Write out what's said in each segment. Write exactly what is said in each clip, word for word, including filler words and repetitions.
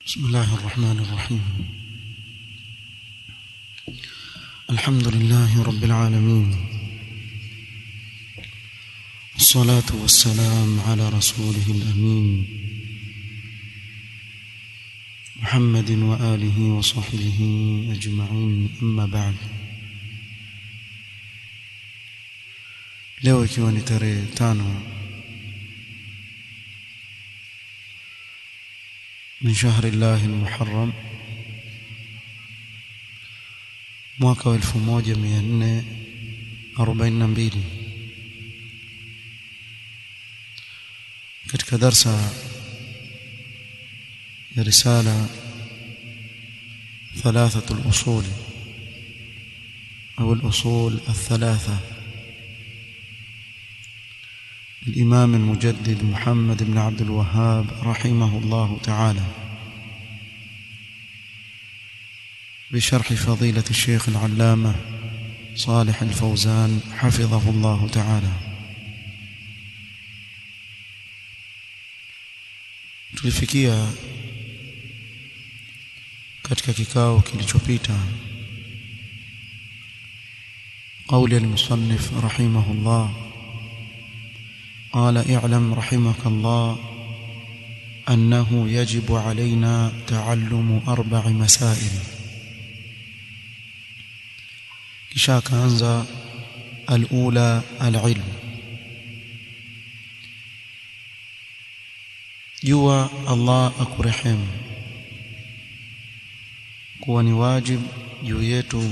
بسم الله الرحمن الرحيم. الحمد لله رب العالمين، الصلاة والسلام على رسوله الأمين محمد وآله وصحبه أجمعين، أما بعد. leo ikiwa ni tarehe tano من شهر الله المحرم mwaka wa elfu moja mia nne arobaini na mbili, katika darsa ya risala ثلاثة الأصول أو الأصول الثلاثة الإمام المجدد محمد بن عبد الوهاب رحمه الله تعالى، بشرح فضيلة الشيخ العلامة صالح الفوزان حفظه الله تعالى. tulifikia katika kikao kilichopita قول المصنف رحمه الله قال: اعلم رحمك الله أنه يجب علينا تعلم أربع مسائل. kisha kaanza الأولى العلم. jua Allah akurehemu kuwa ni wajib juu yetu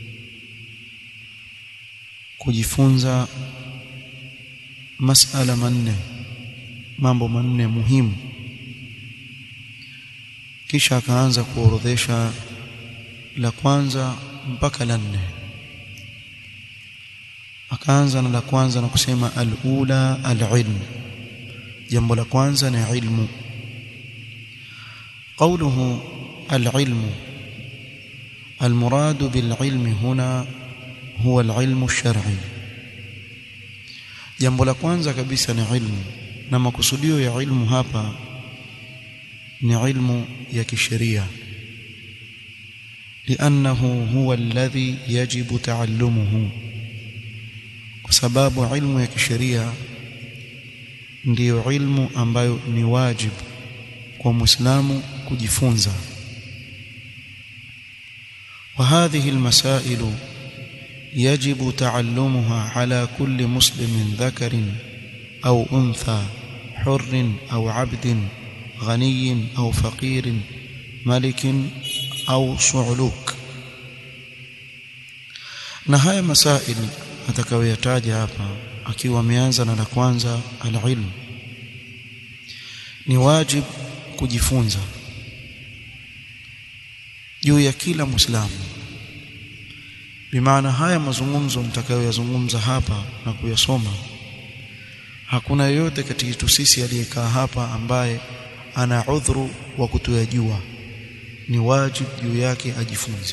kujifunza masala manne, mambo manne muhimu. kisha akaanza kuorodhesha la kwanza mpaka la nne. akaanza na la kwanza na kusema al-ula al-ilm, jambo la kwanza ni ilmu. قوله العلم المراد بالعلم هنا هو العلم الشرعي. jambo la kwanza kabisa ni ilmu, na makusudio ya ilmu hapa ni ilmu ya kisheria, لأنه هو الذي يجب تعلمه, kwa sababu ilmu ya kisheria ndiyo ilmu ambayo ni wajibu kwa Muislamu kujifunza. وهذه المسائل يجب تعلمها على كل مسلم ذكر أو أنثى، حر أو عبد، غني أو فقير، ملك أو صعلوك. na haya masail atakayoyataja hapa akiwa ameanza na la kwanza al-ilm, ni wajib kujifunza juu ya kila Muislamu. bimaana haya mazungumzo mtakayoyazungumza hapa na kuyasoma, hakuna yoyote kati yetu sisi aliyekaa hapa ambaye ana udhuru wa kutuyajua. ni wajibu juu yake ajifunze,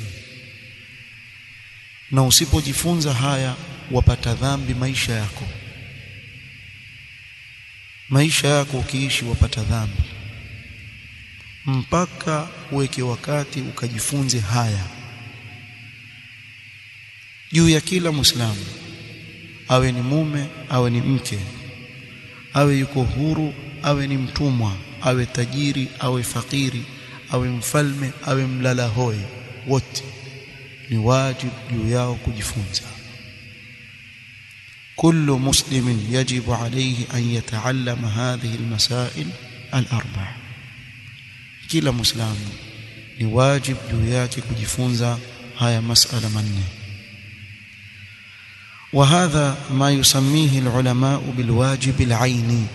na usipojifunza haya wapata dhambi maisha yako. maisha yako ukiishi wapata dhambi, mpaka uweke wakati ukajifunze haya juu ya kila Muislamu, awe ni mume, awe ni mke, awe yuko huru, awe ni mtumwa, awe tajiri, awe fakiri, awe mfalme, awe mlala hoi, wote ni wajibu juu yao kujifunza. كل مسلم يجب عليه أن يتعلم هذه المسائل الأربع. kila Muislamu ni wajibu juu yake kujifunza haya masala manne. وهذا ما يسميه العلماء بالواجب العيني.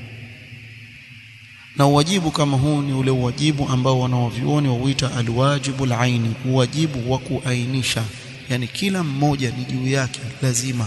na wajibu kama huu ni ule wajibu ambao wanawavyuoni wauita alwajibu alaini, wajibu wa kuainisha, yani kila mmoja ni juu yake lazima.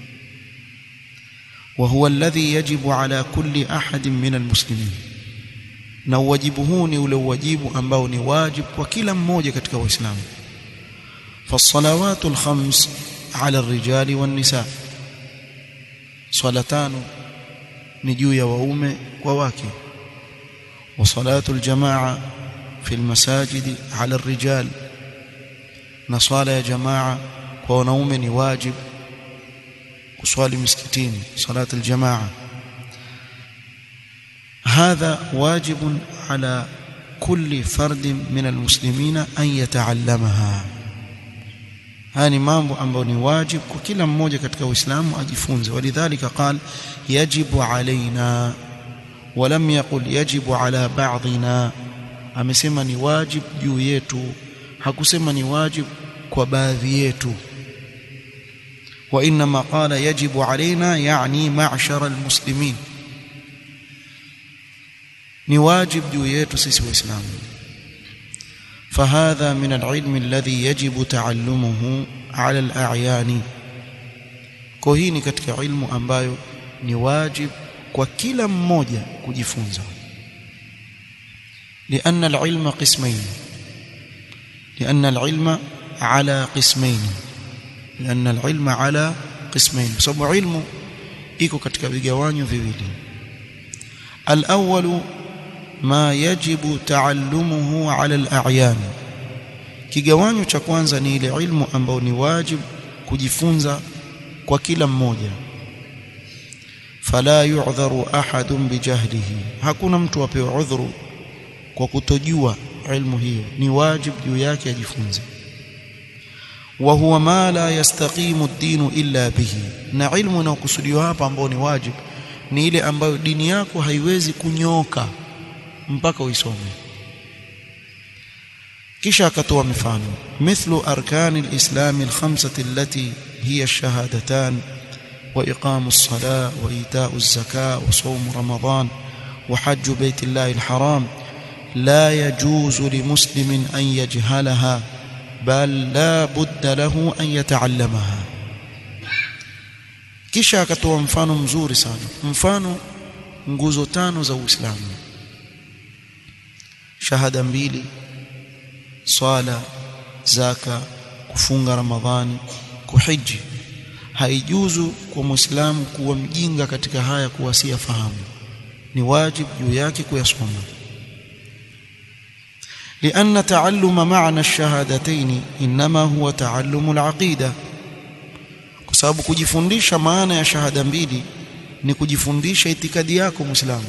وهو الذي يجب على كل أحد من المسلمين. na wajibu huu ni ule wajibu ambao ni wajibu kwa kila mmoja katika Waislamu. فالصلوات الخمس على الرجال والنساء. swala tano ni juu ya waume kwa wake. وصلاة الجماعة في المساجد على الرجال نصلى يا جماعة ونوم واجب وصلي مسكتين صلاة الجماعة هذا واجب على كل فرد من المسلمين أن يتعلمها هاني mambo ambayo ni wajib kwa kila mmoja katika Uislamu ajifunze walidhalika قال يجب علينا ولم يقل يجب على بعضنا amesema ni wajib juu yetu hakusema ni wajib kwa baadhi yetu وانما قال يجب علينا يعني معشر المسلمين ni wajib juu yetu sisi waislamu فهذا من العلم الذي يجب تعلمه على الأعيان kwa hii ni katika ilmu ambayo ni wajib kwa kila mmoja kujifunza لأن العلم قسمين لأن العلم على قسمين لأن العلم على قسمين sababu ilmu iko katika vigawanyo viwili الأول ما يجب تعلمه على الأعيان kigawanyo cha kwanza ni ile ilmu ambayo ni wajib kujifunza kwa kila mmoja fala yu'dharu ahadun bijahlihi hakuna mtu apewe udhuru kwa kutojua ilmu hiyo ni wajib juu yake ajifunze wa huwa ma la yastaqimu ad-din illa bihi na ilmu inayokusudiwa hapa ambayo ni wajib ni ile ambayo dini yako haiwezi kunyoka mpaka uisome kisha akatoa mifano mithlu arkani al-islam al-khamsati allati hiya ash-shahadatan wa iqamu as-salah wa ita'u az-zakah wa sawm ramadan wa hajj baytillah al-haram la yajuzu li muslimin an yajhalaha bal la budda lahu an yata'allamaha kisha akatoa mfano mzuri sana mfano nguzo tano za Uislamu shahada mbili swala zaka kufunga ramadhani kuhiji haijuzu kwa muislamu kuwa mjinga katika haya kuwasia fahamu ni wajibu juu yake kuyasoma لأن تعلم معنى الشهادتين إنما هو تعلم العقيدة kwa sababu kujifundisha maana ya shahada mbili ni kujifundisha itikadi yako muislamu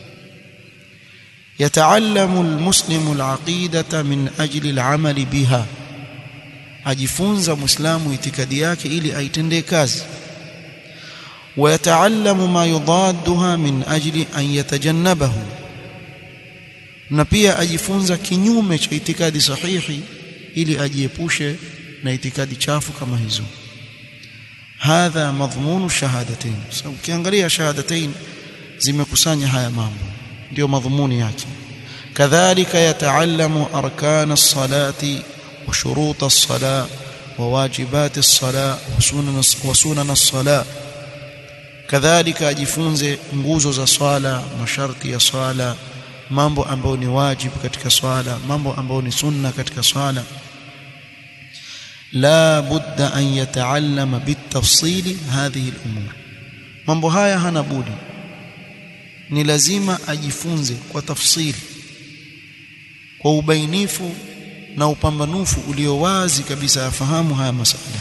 يتعلم المسلم العقيدة من أجل العمل بها ajifunza muislamu itikadi yake ili aitendee kazi ويتعلم ما يضادها من أجل أن يتجنبه na pia ajifunza kinyume cha itikadi sahihi ili ajiepushe na itikadi chafu kama hizo hadha madhmunu shahadatain so ukiangalia shahadatain zimekusanya haya mambo ndio madhumuni yake kadhalika yataallamu arkan as-salati wa shurut as-salah wa wajibat as-salah wa sunan as-salah kadhalika ajifunze nguzo za swala masharti ya swala mambo ambayo ni wajibu katika swala mambo ambayo ni sunna katika swala la budda an yataallama bitafsili hadhihi al-umur mambo haya hana budi ni lazima ajifunze kwa tafsiri kwa ubainifu na upambanufu ulio wazi kabisa afahamu haya masala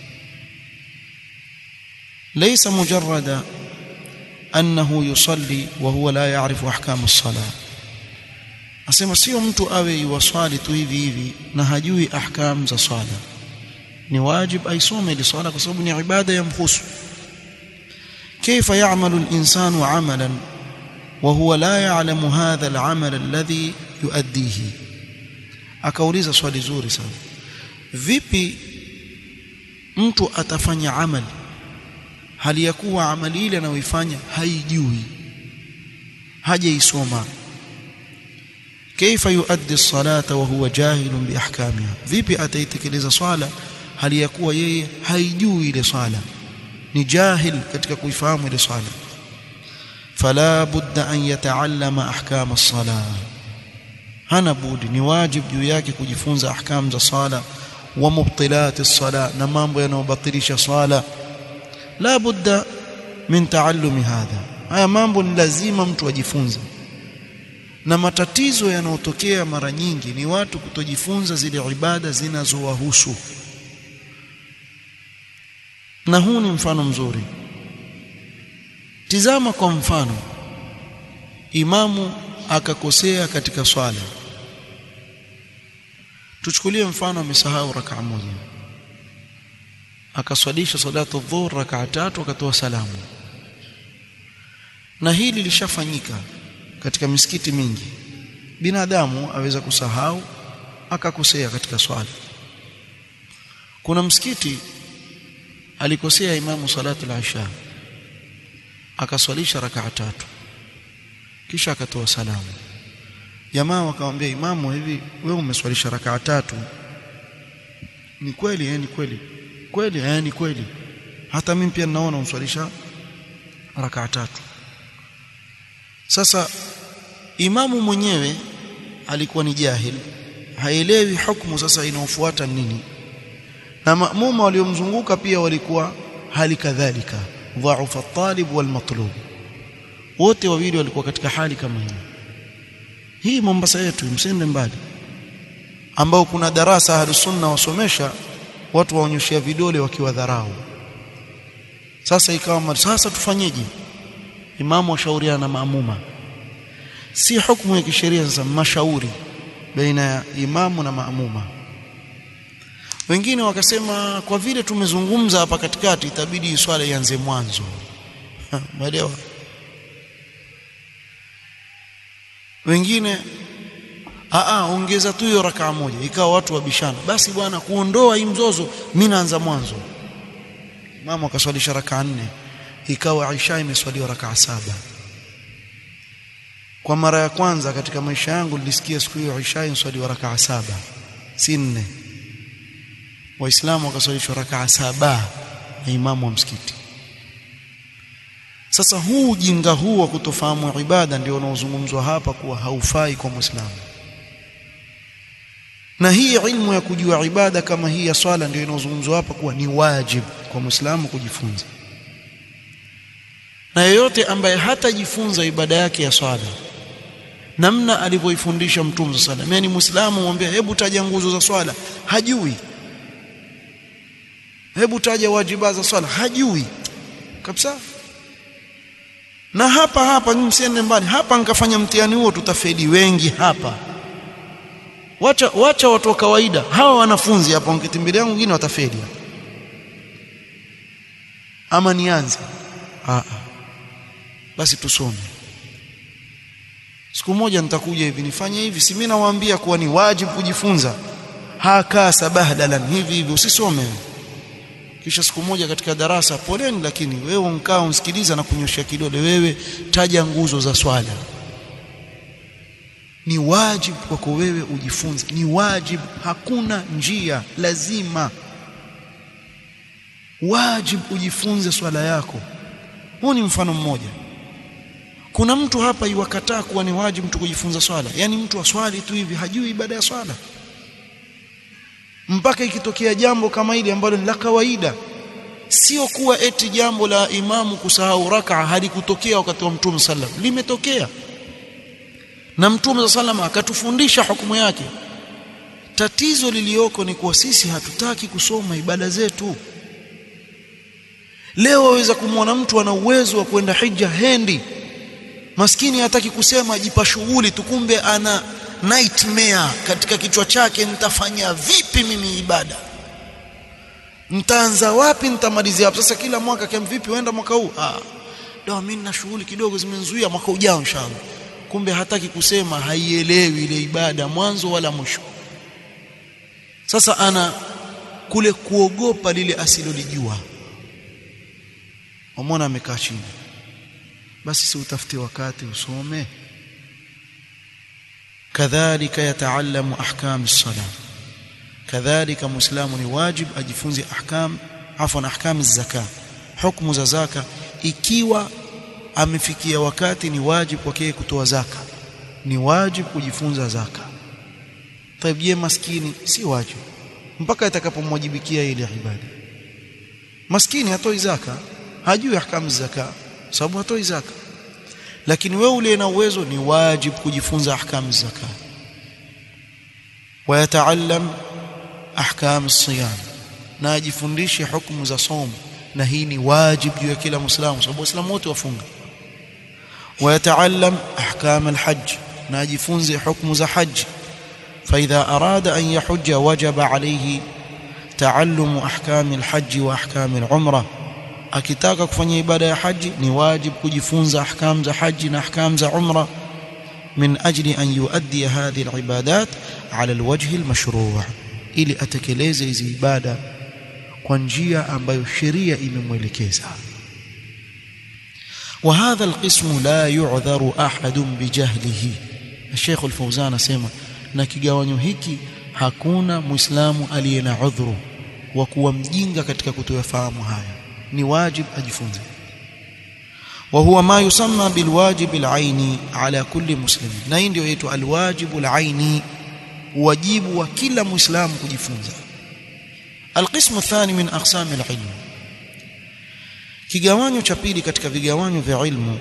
laysa mujarrada annahu yusalli wa huwa la ya'rifu ahkam as-salah asema sio mtu awe yuwaswali tu hivi hivi na hajui ahkam za swala ni wajib aisome ile swala kwa sababu ni ibada ya mkhusu كيف يعمل الإنسان عملا وهو لا يعلم هذا العمل الذي يؤديه akauliza swali zuri sana vipi mtu atafanya amali hali ya kuwa amali ile anayoifanya haijui hajaisoma كيف يؤدي الصلاة وهو جاهل بأحكامها vipi ataitekeleza swala hali ya kuwa yeye haijui ile swala ni jahil katika kuifahamu ile swala fala budda an yataallama ahkam as-salah hana budi ni wajibu juu yake kujifunza ahkam za swala wa mubtilat as-salah na mambo yanayobatilisha swala la budda min taallumi hadha haya mambo ni lazima mtu ajifunze Na matatizo yanayotokea mara nyingi ni watu kutojifunza zile ibada zinazowahusu. Na huu ni mfano mzuri. Tizama kwa mfano, imamu akakosea katika swala. Tuchukulie mfano amesahau rak'a moja, akaswalisha salatu dhuhur rak'a tatu akatoa salamu. Na hili lishafanyika katika misikiti mingi. Binadamu aweza kusahau akakosea katika swala. Kuna msikiti alikosea imamu salatu al-isha, akaswalisha rak'a tatu kisha akatoa salamu. Jamaa wakamwambia imamu, hivi wewe umeswalisha rak'a tatu? Ni kweli? Eh, ni kweli. Kweli? Eh, ni kweli. Hata mimi pia naona umswalisha rak'a tatu. Sasa imamu mwenyewe alikuwa ni jahil, haelewi hukumu sasa inaofuata nini, na maamuma waliomzunguka pia walikuwa hali kadhalika, dhaifa at-talib wal matlub, wote wawili walikuwa katika hali kama hii. Hii Mombasa yetu msende mbali, ambao kuna darasa Ahlus Sunna wasomesha watu waonyoshia vidole wakiwa dharau. Sasa ikawa sasa tufanyeje? Imamu washauriana na maamuma, si hukumu ya kisheria. Sasa mashauri baina ya imamu na maamuma. Wengine wakasema kwa vile tumezungumza hapa katikati itabidi swala ianze mwanzo. Umeelewa? Wengine a a ongeza tu hiyo rak'a moja. Ikawa watu wabishana, basi bwana kuondoa hii mzozo mimi naanza mwanzo. Imamu akaswalisha rak'a nne, ikawa Isha imeswaliwa rak'a saba. Kwa mara ya kwanza katika maisha yangu nilisikia siku hiyo Isha imeswaliwa rak'a saba, si nne. Waislamu wakaswalishwa rak'a saba na imamu wa msikiti. Sasa huu ujinga huu wa kutofahamu ibada ndio unaozungumzwa hapa kuwa haufai kwa Muislamu. Na hii ilmu ya kujua ibada kama hii ya swala ndio inaozungumzwa hapa kuwa ni wajibu kwa Muislamu kujifunza. Na yeyote ambaye hatajifunza ibada yake ya swala namna alivyoifundisha Mtume sallallahu alayhi wasallam, yani Muislamu mwambie hebu taja nguzo za swala, hajui. Hebu taja wajibu za swala, hajui kabisa. Na hapa hapa msiende mbali, hapa nikafanya mtihani huo tutafeli wengi hapa. Wacha wacha watu wa kawaida hawa wanafunzi hapa wangetimbilia wengine watafeli. Ama nianze a a basi tusome. Siku moja nitakuja hivi nifanye hivi, si mimi nawaambia kuwa ni wajibu kujifunza. Haka sabahdalan hivi hivi usisome. Kisha siku moja katika darasa, poleni lakini wewe unkaa unsikiliza na kunyoshia kidole, wewe taja nguzo za swala. Ni wajibu kwako wewe ujifunze, ni wajibu, hakuna njia, lazima wajibu ujifunze swala yako. Huu ni mfano mmoja. Kuna mtu hapa yuwakataa kuwa ni wajibu mtu kujifunza swala, yani mtu aswali tu hivi hajui ibada ya swala, mpaka ikitokea jambo kama hili ambalo ni la kawaida. Sio kuwa eti jambo la imamu kusahau rak'a halikutokea wakati wa Mtume sallam, limetokea na Mtume sallam akatufundisha hukumu yake. Tatizo lilioko ni kuwa sisi hatutaki kusoma ibada zetu. Leo waweza kumwona mtu ana uwezo wa kwenda hija hendi, maskini hataki kusema, jipa shughuli tu, kumbe ana nightmare katika kichwa chake, nitafanya vipi mimi ibada, nitaanza wapi, nitamalizia hapo. Sasa kila mwaka kama vipi uenda mwaka huu, ah ndio mimi na shughuli kidogo zimenzuia, mwaka ujao inshallah. Kumbe hataki kusema, haielewi ile ibada mwanzo wala mwisho. Sasa ana kule kuogopa lile asilolijua. Umeona amekaa chini, basi si utafute wakati usome. Kadhalika yataallamu ahkam as-salah, kadhalika muislamu ni wajib ajifunze ahkam afwan ahkam az-zakah, hukumu za zaka. Ikiwa amefikia wakati ni wajib kwake kutoa zaka, ni wajib kujifunza zaka. Taib, je, maskini si wajib mpaka atakapomwajibikia ile ibada? Maskini hatoi zaka, hajui ahkam az-zakah sababu hatoi zaka. lakini wewe ule na uwezo ni wajibu kujifunza ahkam zaka wa yataallam ahkam as-siyam na ajifundishe hukumu za som na hii ni wajibu juu ya kila muislamu sababu waislamu wote wafunga wa yataallam ahkam al-hajj na ajifunze hukumu za haji فإذا أراد أن يحج وجب عليه تعلم أحكام الحج وأحكام العمرة akitaka kufanya ibada ya haji ni wajibu kujifunza ahkam za haji na ahkam za umra min ajli an yuaddi hadhihi alibadat ala alwajh almashru' ili atekeleze hizi ibada kwa njia ambayo sheria imemwelekeza wa hadha alqism la yu'dharu ahadun bijahlihi Sheikh Al-Fawzan asema na kigawanyo hiki hakuna muislamu aliye na udhuru wa kuwa mjinga katika kutoyafahamu haya ni wajib ajifunze wa huwa ma yusamma bilwajib alaini ala kulli muslim na hii ndio inaitwa alwajib alaini wajibu wa kila muislamu kujifunza alqismu athani min aqsam alilm kigawanyo cha pili katika vigawanyo vya ilmu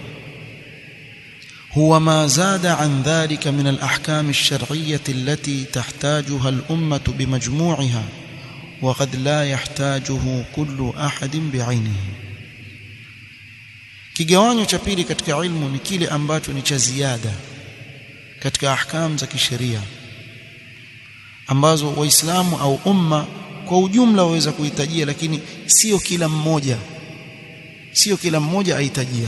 هو ما زاد عن ذلك من الأحكام الشرعية التي تحتاجها الأمة بمجموعها وقد لا يحتاجه كل أحد بعينه kigawanyo cha pili katika ilmu ni kile ambacho ni cha ziada katika ahkam za kisheria ambazo waislamu au umma kwa ujumla waweza kuhitajia lakini sio kila mmoja sio kila mmoja ahitajia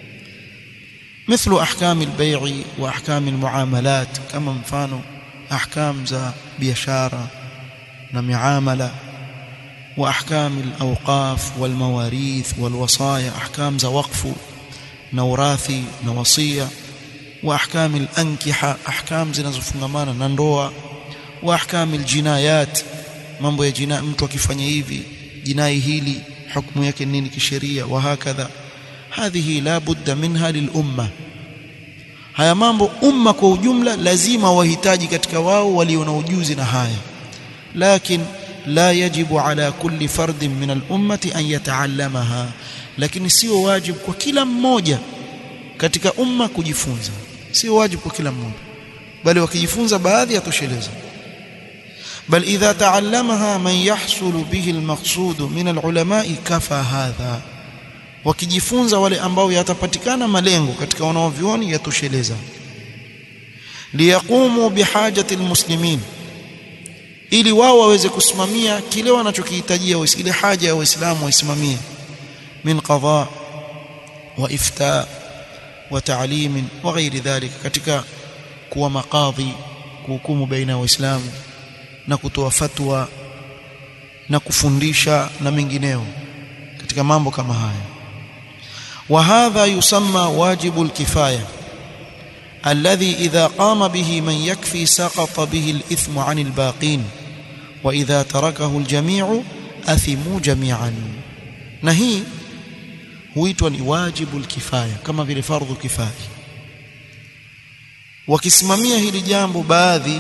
مثل احكام البيع واحكام المعاملات كما mfano احكام za biashara na miamala واحكام الاوقاف والمواريث والوصايا احكام za waqfu na urathi na wasia واحكام الانكحه احكام zinazofungamana na ndoa واحكام الجنايات mambo ya jinai mtu akifanya hivi jinai hili hukumu yake nini kisheria wa hakadha هذه لا بد منها للامه haya mambo umma kwa ujumla lazima wahitaji katika wao walio na ujuzi na haya lakini la yajibu ala kulli fardin min al-ummati an yata'allamaha lakini sio wajibu kwa kila mmoja katika umma kujifunza sio wajibu kwa kila mmoja bali wakijifunza baadhi yatosheleza bal idha ta'allamaha man yahsulu bihi al-maqsud min al-ulama'i kafa hadha wakijifunza wale ambao yatapatikana malengo katika wanaovioni yatosheleza liyaqumu bihajati almuslimin ili wao waweze kusimamia kile wanachokihitajia ile haja ya waislamu waisimamie min qada wa ifta wa ta'lim wa ghairi dhalika katika kuwa maqadhi kuhukumu baina waislamu na kutoa fatwa na kufundisha na mengineo katika mambo kama haya وهذا يسمى واجب الكفاية الذي إذا قام به من يكفي سقط به الإثم عن الباقين وإذا تركه الجميع أثموا جميعا نهي huitwa ni wajibu alkifaya kama vile fardhu kifaya wakisimamia hili jambo baadhi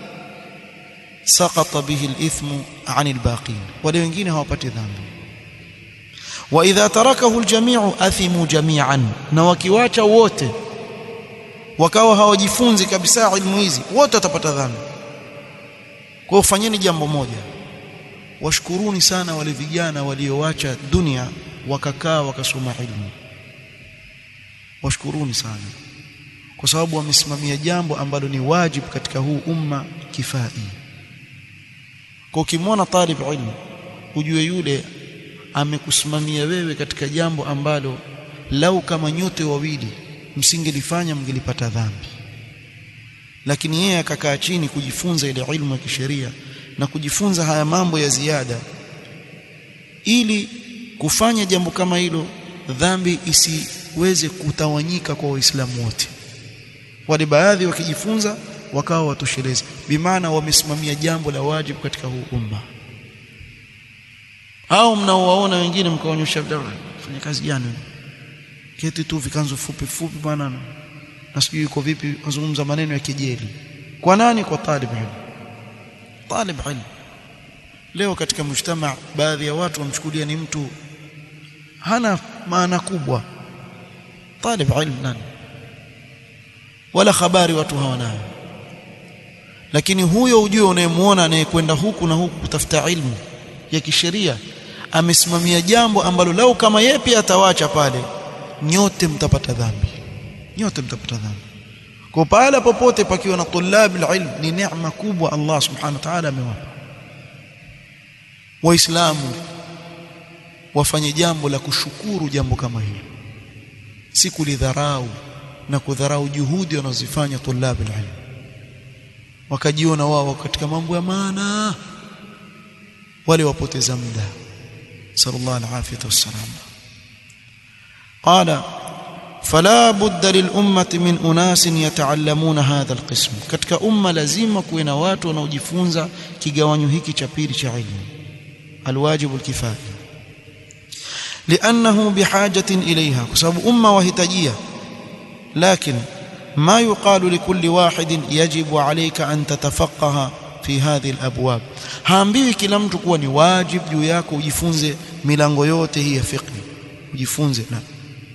saqata bihi alithmu an albaqin wale wengine hawapati dhambi wa idha tarakahu aljami'u athimu jami'an na wakiwacha wote wakawa hawajifunzi kabisa ilmu hizi wote watapata dhambi kwa ufanyeni jambo moja washkuruni sana wale vijana walioacha dunia wakakaa wakasoma ilmu washkuruni sana kwa sababu wamesimamia jambo ambalo ni wajibu katika huu umma kifai kwa ukimwona talib ilmu ujue yule amekusimamia wewe katika jambo ambalo lau kama nyote wawili msingelifanya mngelipata dhambi lakini yeye akakaa chini kujifunza ile ilmu ya kisheria na kujifunza haya mambo ya ziada ili kufanya jambo kama hilo dhambi isiweze kutawanyika kwa waislamu wote wale baadhi wakijifunza wakawa watosheleza bimaana wamesimamia jambo la wajibu katika huu umma au mnaowaona wengine mkaonyesha fanya kazi gani keti tu vikanzo fupi fupi bwana na sijui yuko vipi wazungumza maneno ya kejeli kwa nani kwa talib ilmu talib ilmu leo katika mshtama baadhi ya watu wamchukulia ni mtu hana maana kubwa talib ilmu nani wala habari watu hawanayo. Lakini huyo ujue unayemuona anayekwenda huku na huku kutafuta ilmu ya kisheria amesimamia jambo ambalo lau kama yeye pia atawacha pale, nyote mtapata dhambi, nyote mtapata dhambi. Kwa pale popote pakiwa na tulab alilm ni neema kubwa Allah subhanahu wa ta'ala amewapa. Waislamu wafanye jambo la kushukuru jambo kama hili, si kulidharau na kudharau juhudi wanazofanya tulab alilm, wakajiona wao katika mambo ya maana, wale wapoteza muda. sallallahu alaihi wasallam qala fala budda lil ummati min unasin yataallamuna hadha alqism, katika umma lazima kuwe na watu wanaojifunza kigawanyo hiki cha pili cha ilmu, alwajibu alkifaya, li'annahu bihajatin ilayha, kwa sababu umma wahitajia. Lakini ما يقال لكل واحد يجب عليك أن تتفقه في هذه الأبواب، haambiwi kila mtu kuwa ni wajib juu yako ujifunze milango yote hii ya fiqh, ujifunze la,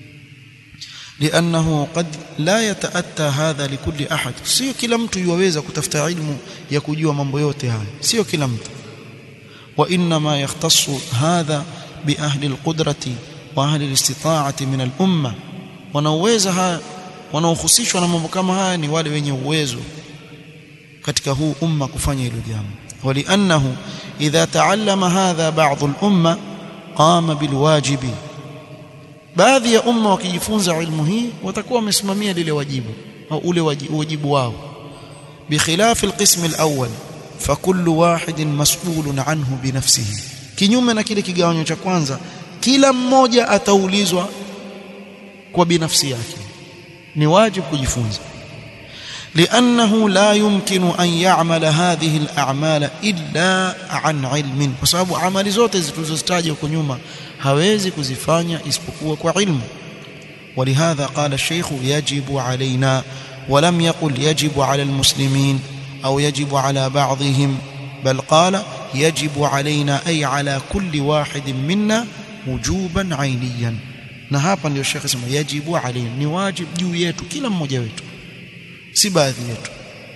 لأنه قد لا يتأتى هذا لكل أحد، sio kila mtu yuweza kutafuta ilmu ya kujua mambo yote haya, sio kila mtu. وإنما يختص هذا بأهل القدرة وأهل الاستطاعة من الأمة، wanaweza wanaohusishwa na mambo kama haya ni wale wenye uwezo katika huu umma kufanya hilo jambo. Waliannahu idha taallama hadha ba'd al-umma qama bilwajibi, baadhi ya umma wakijifunza ilmu hii watakuwa wamesimamia lile wajibu au ule wajibu wao. Bikhilaf al-qism al-awwal fakullu wahidin mas'ulun anhu binafsihi, kinyume na kile kigawanyo cha kwanza, kila mmoja ataulizwa kwa binafsi yake, ni wajibu kujifunza. لأنه لا يمكن أن يعمل هذه الأعمال إلا عن علم، kwa sababu amali zote zilizotajwa huko nyuma hawezi kuzifanya isipokuwa kwa ilmu. ولهذا قال الشيخ يجب علينا، ولم يقل يجب على المسلمين أو يجب على بعضهم، بل قال يجب علينا أي على كل واحد منا وجوبا عينيا. na hapa ndio Sheikh sema yajibu alayhi, ni wajib juu yetu kila mmoja wetu, si baadhi yetu.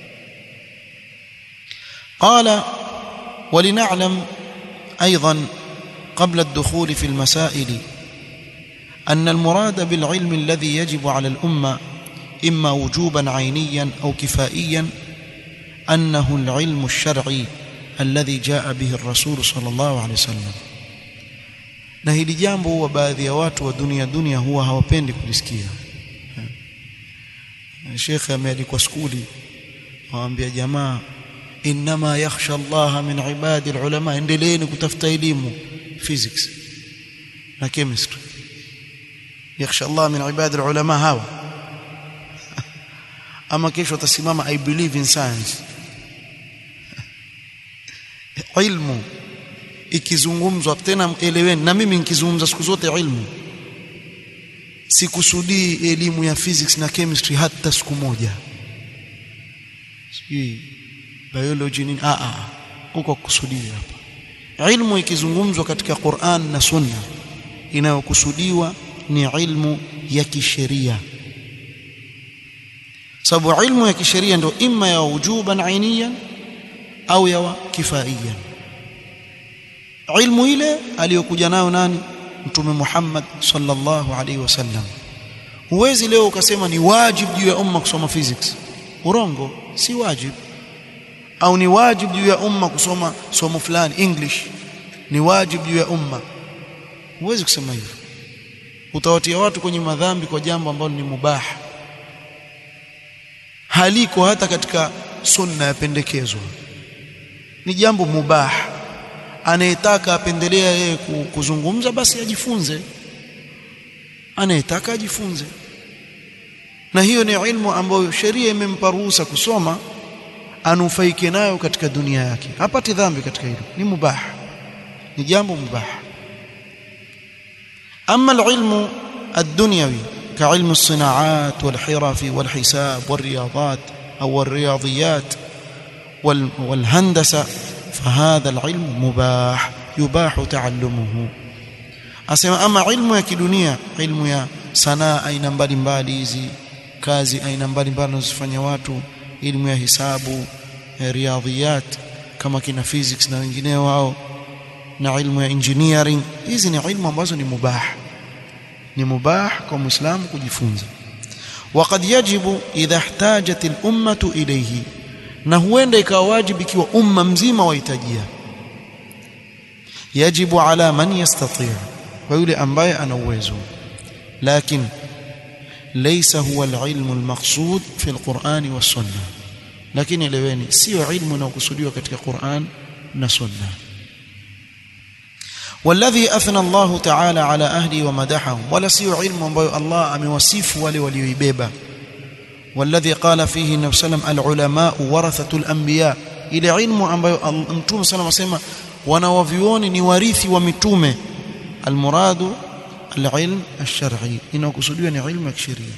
قال ولنعلم أيضا قبل الدخول في المسائل أن المراد بالعلم الذي يجب على الأمة إما وجوبا عينيا أو كفائيا أنه العلم الشرعي الذي جاء به الرسول صلى الله عليه وسلم. na hili jambo huwa baadhi ya watu wa dunia dunia huwa hawapendi kulisikia. Sheikh amealikwa skuli, waambia jamaa inma yakhsha Allah min ibadi alulama, endeleeni kutafuta elimu physics na chemistry, yakhsha Allah min ibadi alulama hawa. Ama kesho atasimama I believe in science. Ilmu ikizungumzwa tena eleweni, na mimi nikizungumza siku zote ilmu sikusudii elimu ya physics na chemistry hata siku moja, si biology nini, a a uko kusudia hapa. Ilmu ikizungumzwa katika Qur'an na Sunna inayokusudiwa ni ilmu ya kisheria, sababu ilmu ya kisheria ndio imma ya wujuban ainiyan au ya kifaiyan. Ilmu ile aliyokuja nayo nani? Mtume Muhammad sallallahu alaihi wasallam. Huwezi leo ukasema ni wajibu juu ya umma kusoma physics, urongo, si wajibu. Au ni wajibu juu ya umma kusoma somo fulani English, ni wajibu juu ya umma. Huwezi kusema hivyo, utawatia watu kwenye madhambi kwa jambo ambalo ni mubah, haliko hata katika sunna ya pendekezwa, ni jambo mubah. Anayetaka apendelea yeye kuzungumza basi ajifunze, anayetaka ajifunze, na hiyo ni ilmu ambayo sheria imempa ruhusa kusoma, anufaike nayo katika dunia yake, hapati dhambi katika hilo, ni mubah, ni jambo mubah. Amma al-ilmu ad-dunyawi كعلم الصناعات والحرف والحساب والرياضات أو الرياضيات والهندسة فهذا العلم مباح يباح تعلمه. أسمع أما علم ya kidunia, ilmu ya sanaa aina mbalimbali hizi, kazi aina mbalimbali wanazofanya watu, elimu ya hisabu, riyadhiyat kama kina physics na wengineo wao, na ilmu ya engineering. Hizi ni ilmu ambazo ni mubah, ni mubah kwa Muislamu kujifunza. وقد يجب إذا احتاجت الأمة إليه, na huenda ikawa wajibu ikiwa umma mzima wahitajia. yajibu ala man yastati', kwa yule ambaye ana uwezo. Lakini laysa huwa al-ilmu al-maqsud fi al-Qur'an wa sunnah, lakini eleweni sio ilmu inayokusudiwa katika Qur'an na sunna. والذي أثنى الله تعالى على أهله ومدحهم, ولا سيو علم ambayo Allah amewasifu wale walioibeba. والذي قال فيه النبي صلى الله عليه وسلم العلماء ورثة الأنبياء, ile ilmu ambayo Mtume صلى الله عليه وسلم wanawavioni ni warithi wa mitume. Almuradu alilm alshar'i, inakusudiwa ni ilmu ya kisheria.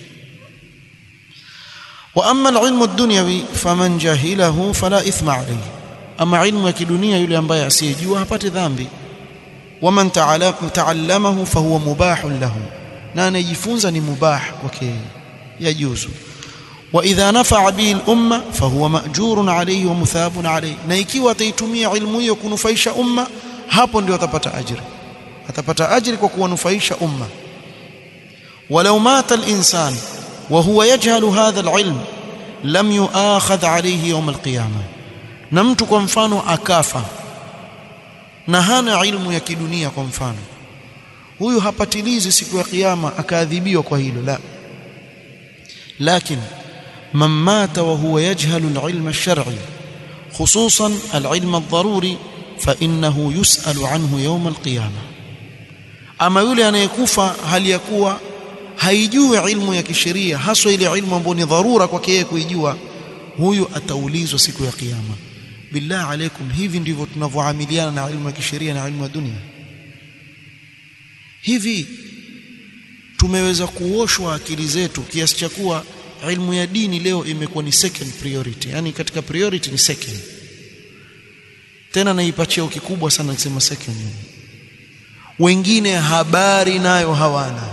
Wa amma alilmu ad-dunyawi faman jahilahu fala ithma alayhi, ama ilmu ya kidunia yule ambaye asiyejua hapati dhambi. ومن تعلمه فهو مباح له, na anajifunza ni mubah kwake, yajuzu. واذا نفع به الامه فهو ماجور عليه ومثاب عليه, na ikiwa ataitumia ilmu hiyo kunufaisha umma, hapo ndio atapata ajira, atapata ajira kwa kuwanufaisha umma. ولو مات الانسان وهو يجهل هذا العلم لم يؤاخذ عليه يوم القيامه, na mtu kwa mfano akafa na hana ilmu ya kidunia, kwa mfano huyu hapatilizi siku ya kiyama akaadhibiwa kwa hilo, la. Lakini man mata wa huwa yajhalu al-ilm ash-shar'i khususan al-ilm ad-daruri fa innahu yus'alu anhu yawm al-qiyama, ama yule anayekufa hali ya kuwa haijui ilmu ya kisheria, haswa ile ilmu ambayo ni dharura kwake yeye kuijua, huyu ataulizwa siku ya kiyama. Billah alaikum, hivi ndivyo tunavyoamiliana na ilmu ya kisheria na ilmu ya dunia? Hivi tumeweza kuoshwa akili zetu kiasi cha kuwa ilmu ya dini leo imekuwa ni second priority, yani katika priority ni second, tena naipa cheo kikubwa sana nikisema second. Wengine habari nayo hawana.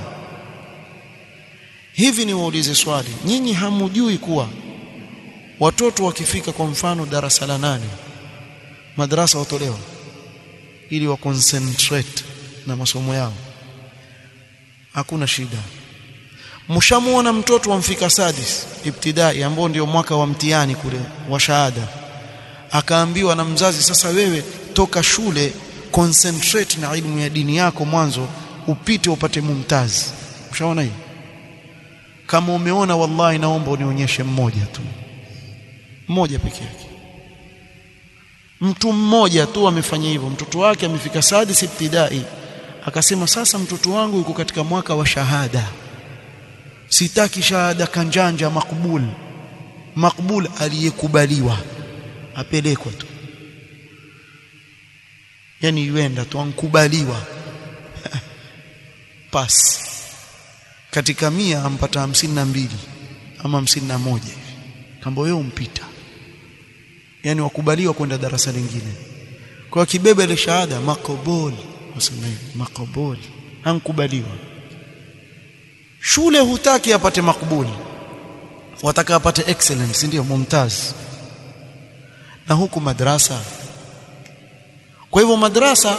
Hivi ni waulize swali, nyinyi hamujui kuwa watoto wakifika kwa mfano darasa la nane madrasa watolewa ili wa concentrate na masomo yao, hakuna shida. Mshamuona mtoto wamfika sadis ibtidai, ambao ndio mwaka wa mtihani kule wa shahada, akaambiwa na mzazi, sasa wewe toka shule concentrate na elimu ya dini yako mwanzo, upite upate mumtazi. Mshaona hiyo? Kama umeona, wallahi naomba unionyeshe mmoja tu, mmoja pekee yake. Mtu mmoja tu amefanya hivyo, mtoto wake amefika sadis ibtidai, akasema sasa mtoto wangu yuko katika mwaka wa shahada, sitaki shahada kanjanja, makbul makbul, aliyekubaliwa apelekwa tu, yani yuenda tu ankubaliwa pass. Katika mia ampata hamsini na mbili ama hamsini na moja, kambo yeye umpita, yani wakubaliwa kwenda darasa lingine. Kwa kibeba ile shahada makbul, wasema makbul, ankubaliwa. Shule hutaki apate makbuli, wataka apate excellence, ndio mumtaz. Na huku madrasa, kwa hivyo madrasa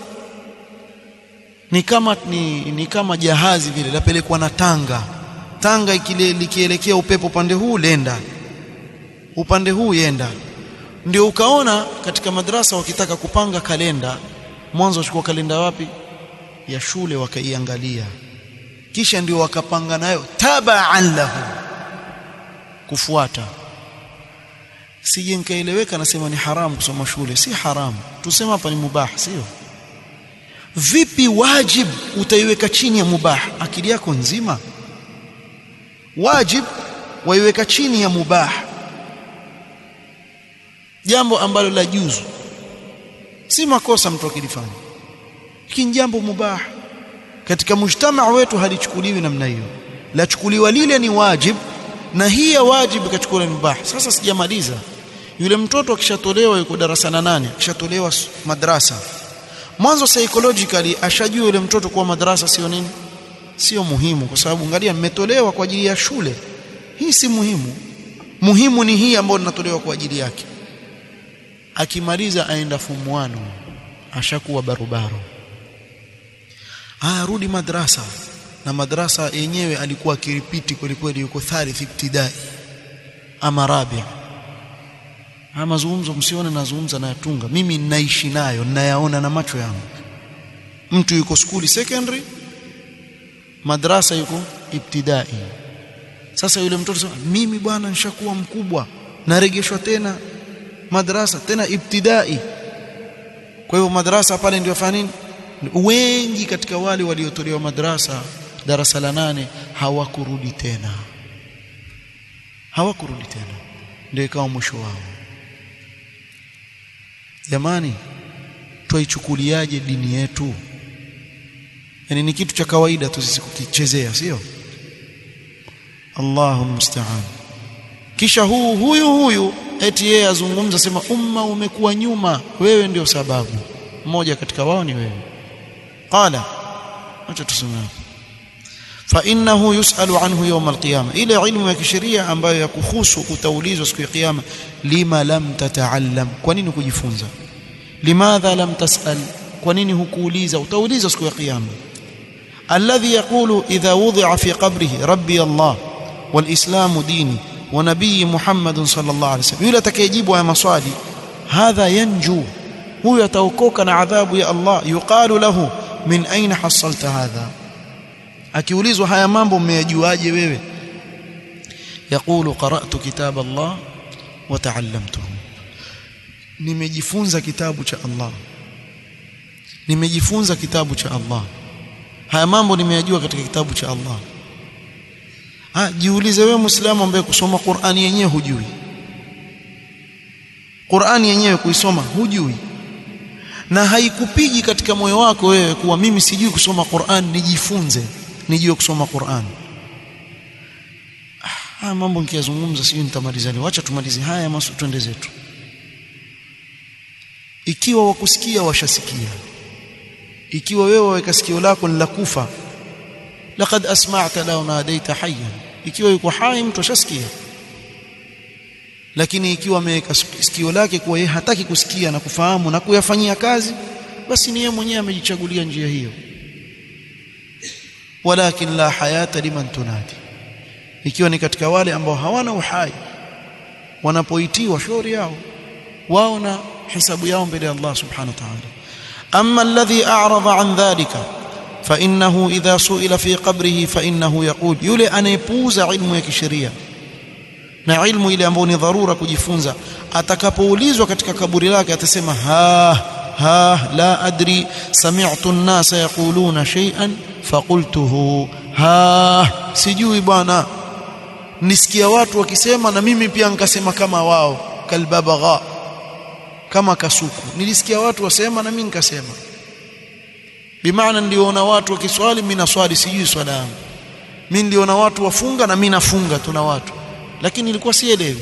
ni kama ni, ni kama jahazi vile lapelekwa na tanga. Tanga ikile likielekea upepo upande huu lenda, upande huu yenda. Ndio ukaona katika madrasa wakitaka kupanga kalenda, mwanzo wachukua kalenda wapi? Ya shule, wakaiangalia, kisha ndio wakapanga nayo tabaan lahu, kufuata. Sije nikaeleweka, nasema ni haramu kusoma shule. Si haramu, tusema hapa ni mubah, sio? Vipi wajib utaiweka chini ya mubah? Akili yako nzima. Wajib waiweka chini ya mubah, jambo ambalo la juzu, si makosa mtu akilifanya, lakini jambo mubah katika mujtamaa wetu halichukuliwi namna hiyo. La chukuliwa lile ni wajib, na hii ya wajib kachukuliwa ni mubah. Sasa sijamaliza, yule mtoto akishatolewa yuko darasa la nane, akishatolewa madrasa, mwanzo psychologically ashajua yule mtoto kwa madrasa sio nini, sio muhimu, kwa sababu angalia, mmetolewa kwa ajili ya shule, hii si muhimu. Muhimu ni hii ambayo ninatolewa kwa ajili yake. Akimaliza aenda form one, ashakuwa barobaro. Ah, rudi madrasa, na madrasa yenyewe alikuwa akiripiti kweli kweli, yuko thalith ibtidai ama rabi'. Haya mazungumzo msione nazungumza na yatunga, mimi ninaishi nayo, ninayaona na macho yangu. Mtu yuko skuli secondary, madrasa yuko ibtidai. Sasa yule mtoto sema, mimi bwana nishakuwa mkubwa, narejeshwa tena madrasa, tena ibtidai. Kwa hiyo madrasa pale ndio fanya nini? Wengi katika wale waliotolewa madrasa darasa la nane hawakurudi tena, hawakurudi tena, ndio ikawa mwisho wao. Jamani, tuichukuliaje dini yetu? Yani ni kitu cha kawaida tu sisi kukichezea, sio? Allahu musta'an. Kisha huu huyu huyu eti yeye azungumza sema umma umekuwa nyuma, wewe ndio sababu. Mmoja katika wao ni wewe. Qala, acha tusome fa innahu yusalu anhu yawm alqiyama, ile ilmu ya kisheria ambayo ya kuhusu utaulizwa siku ya kiyama. Lima lam tata'allam, kwa nini kujifunza? Limadha lam tasal, kwa nini hukuuliza? Utaulizwa siku ya kiyama. Alladhi yaqulu idha wudi'a fi qabrihi rabbi Allah wal islamu dini wa nabii Muhammad sallallahu alaihi wasallam, yule atakayejibu haya maswali, hadha yanju, huyo ataokoka na adhabu ya Allah. Yuqalu lahu min aina hasalta hadha, akiulizwa haya mambo umeyajuaje wewe? Yaqulu qara'tu kitab Allah wa ta'allamtuhu, nimejifunza kitabu cha Allah, nimejifunza kitabu cha Allah, haya mambo nimeyajua katika kitabu cha Allah. Ah, jiulize wewe Muislamu ambaye kusoma Qur'ani yenyewe hujui, Qur'ani yenyewe kuisoma hujui, na haikupigi katika moyo wako wewe kuwa mimi sijui kusoma Qur'an, nijifunze nijue kusoma Qur'an. Ah, mambo nikiyazungumza sijui nitamaliza leo, acha tumalize haya masu twende zetu. Ikiwa wakusikia washasikia, ikiwa wewe waweka sikio lako ni la kufa, laqad asma'ta law nadaita hayyan, ikiwa yuko hai mtu ashasikia. Lakini ikiwa ameweka sikio lake kwa yeye hataki kusikia na kufahamu na kuyafanyia kazi, basi ni yeye mwenyewe amejichagulia njia hiyo. Walakin la hayata liman tunadi, ikiwa ni katika wale ambao hawana uhai, wanapoitiwa shauri yao wao na hisabu yao mbele ya Allah subhanahu wa ta'ala. Amma alladhi a'rada an dhalika fa innahu idha su'ila fi qabrihi fa innahu yaqul, yule anayepuuza ilmu ya kisheria na ilmu ile ambayo ni dharura kujifunza, atakapoulizwa katika kaburi lake atasema ha ha la adri sami'tu an-nasa yaquluna shay'an faqultuhu, ha sijui bwana, nisikia watu wakisema na mimi pia nikasema kama wao. Kalbabagha, kama kasuku, nilisikia watu wasema na mimi nikasema. Bimaana niliona watu wakiswali, mimi naswali, sijui swala yangu. Mimi niliona watu wafunga na mimi nafunga, tuna watu, lakini nilikuwa sielewi.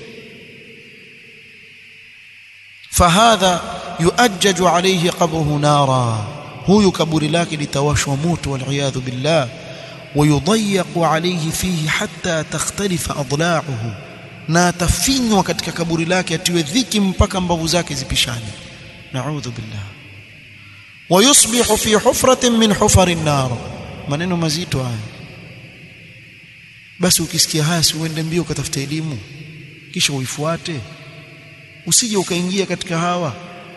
Fahadha yuajjaju alayhi qabruhu nara, huyu kaburi lake litawashwa moto wal billah. Wayudayaqu alayhi fihi hatta takhtalifa adla'uhu, na atafinywa katika kaburi lake atiwe dhiki mpaka mbavu zake zipishane. Na'udhu billah. Wayusbihu fi hufratin min hufari an-nar, maneno mazito haya. Basi ukisikia haya si uende mbio ukatafuta elimu kisha uifuate, usije ukaingia katika hawa.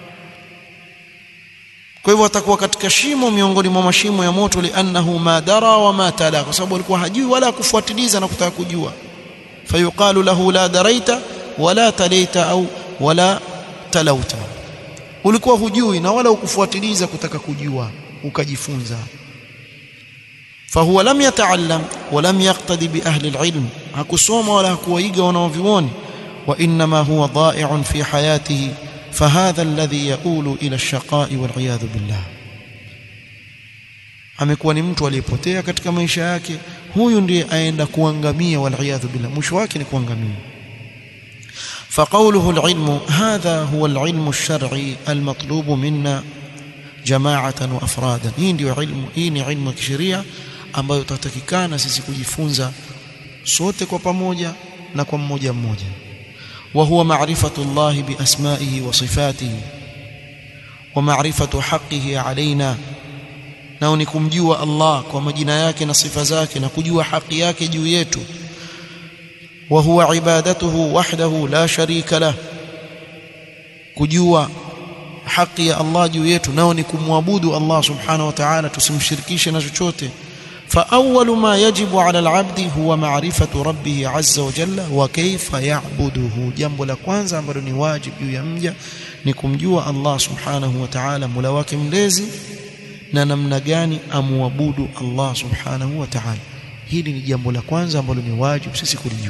Kwa hivyo atakuwa katika shimo miongoni mwa mashimo ya moto, li'annahu ma dara wa ma tala, kwa sababu alikuwa hajui wala kufuatiliza na kutaka kujua. Fayuqalu lahu la daraita wala talaita au wala talauta, ulikuwa hujui na wala ukufuatiliza kutaka kujua ukajifunza. Fahuwa lam yata'allam wa lam yaqtadi bi ahli alilm, hakusoma wala hakuwaiga wanaovioni. Wa inma huwa dha'i'un fi hayatihi, fahadha alladhi yaqulu ila ash-shaqa'i wal 'iyadhu billah. Amekuwa ni mtu aliyepotea katika maisha yake, huyu ndiye aenda kuangamia, wal 'iyadhu billah, mwisho wake ni kuangamia. فقوله العلم هذا هو العلم الشرعي المطلوب منا جماعة وأفرادا. hii ndio ilmu, hii ni ilmu ya kisheria ambayo tutatakikana sisi kujifunza sote kwa pamoja na kwa mmoja mmoja. Wa huwa ma'rifatu Allah bi asma'ihi wa sifatihi wa ma'rifatu haqqihi alaina, nao ni kumjua Allah kwa majina yake na sifa zake na kujua haki yake juu yetu. Wa huwa ibadatuhu wahdahu la sharika lah, kujua haki ya Allah juu yetu nao ni kumwabudu Allah subhanahu wa ta'ala, tusimshirikishe na chochote. Fa awwalu ma yajibu ala al-'abdi huwa ma'rifatu rabbih 'azza wa jalla wa kayfa ya'buduhu, jambo la kwanza ambalo ni wajibu juu ya mja ni kumjua Allah subhanahu wa ta'ala mola wake mlezi na namna gani amuabudu Allah subhanahu wa ta'ala. Hili ni jambo la kwanza ambalo ni wajibu sisi kulijua.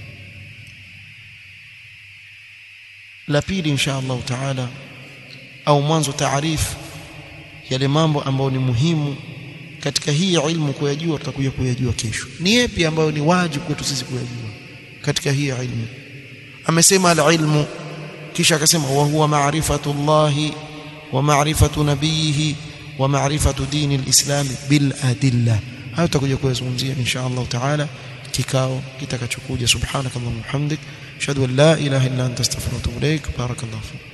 La pili insha Allah ta'ala, au mwanzo taarifu yale mambo ambayo ni muhimu katika hii ilmu kuyajua, tutakuja kuyajua kesho. Ni yapi ambayo ni wajibu kwetu sisi kuyajua katika hii ilmu? Amesema al-ilmu, kisha akasema wa huwa ma'rifatullahi wa ma'rifatu nabiyhi wa ma'rifatu dini al-islam bil adilla. Hayo tutakuja kuyazungumzia insha Allah taala kikao kitakachokuja. Subhanakallahumma wa bihamdik, ashhadu an la ilaha illa anta astaghfiruka wa atubu ilaik. Barakallahu fik.